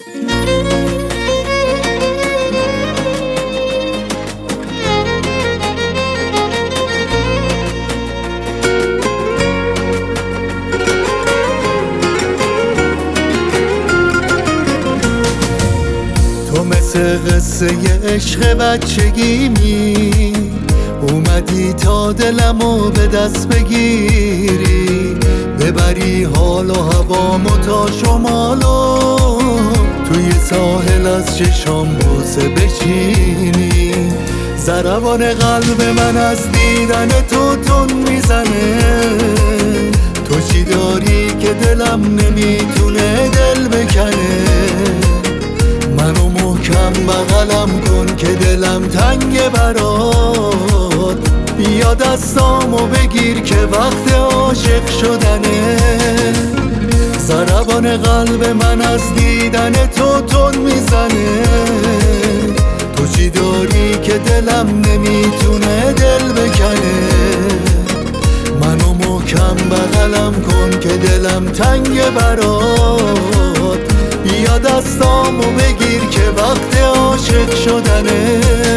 تو مثل قصه عشق بچگیمی اومدی تا دلمو به دست بگیری، ببری حال و هوامو تا شمالو، توی ساحل از چشام بوسه بچینی. ضربان قلب من از دیدن تو تون میزنه، تو چی داری که دلم نمیتونه دل بکنه. منو محکم بغلم کن که دلم تنگ برات، بیا دستامو بگیر که وقت عاشق شدنه. ضربان قلب من از دیدن تو تون میزنه، تو چی داری که دلم نمیتونه دل بکنه. منو محکم بغلم کن که دلم تنگ برات، بیا دستامو بگیر که وقت عاشق شدنه.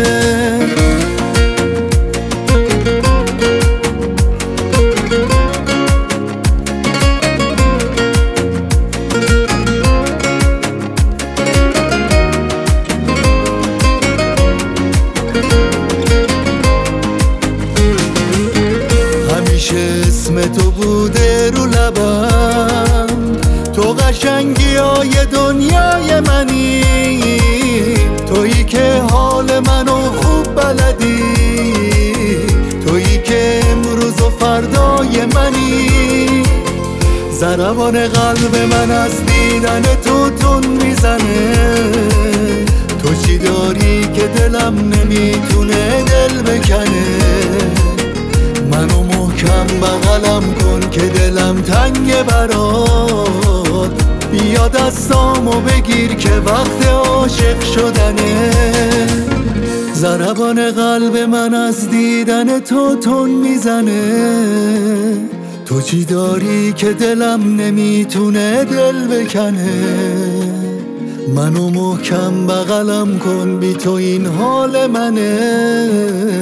همیشه اسم تو بوده رو لبم، تو قشنگی های دنیای منی، تویی که حال منو خوب بلدی، تویی که امروز و فردای منی. ضربان قلب من از دیدن تو تون میزنه، تو چی داری که دلم نمیتونه دل بکنه. منو محکم بغلم کن که دلم تنگ برات، بیا دستامو بگیر که وقت عاشق شدنه. ضربان قلب من از دیدن تو تون میزنه، تو چی داری که دلم نمیتونه دل بکنه. منو محکم بغلم کن بی تو این حال منه،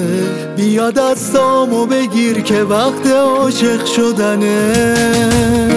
بیا دستامو بگیر که وقت عاشق شدنه.